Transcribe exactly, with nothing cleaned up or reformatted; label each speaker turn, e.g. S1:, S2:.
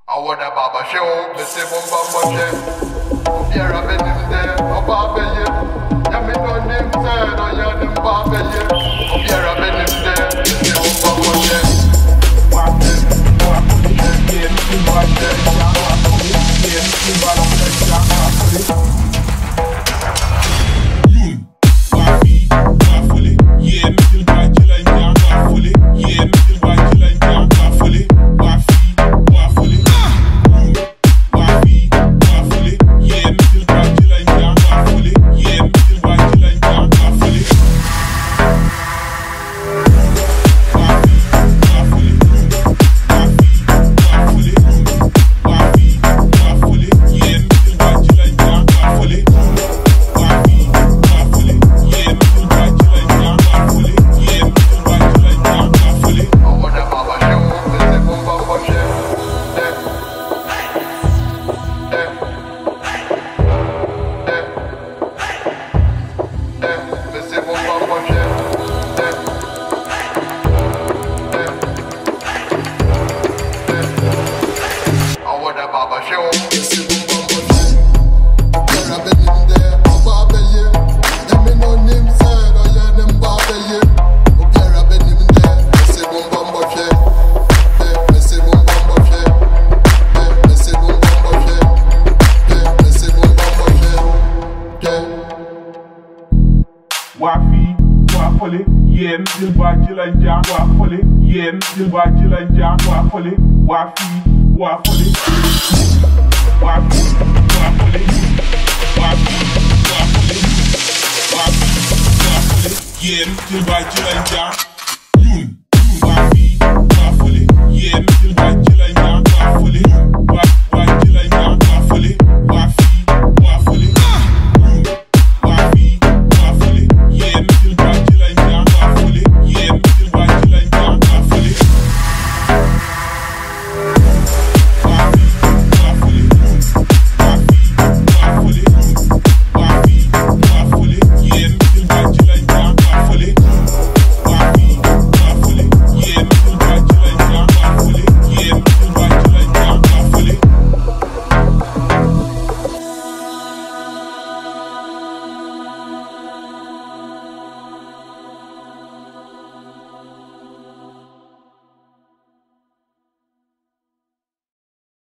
S1: I want a baba show, me say mon bamba show. Here I been him there, a baba yeah. Ya me know him there, no ya them baba yeah. Here I been him there, me say mon bamba show. Watch it, watch it, yeah, me watch it, yeah, watch it, yeah, me watch it, yeah, watch it.
S2: Loon, wafi, wafule, yeah, me feel bad, you like yeah, wafule, yeah, me feel bad, you like yeah, wafule, wafi. Wafi, wafole, yeah, me feel bad, you like yeah, wafole, yeah, me feel bad, you like yeah, wafole, wafi, wafole, wafi, wafole, wafi, wafole, wafi, wafole, yeah, me feel bad, you like yeah, loon, wafi, wafole.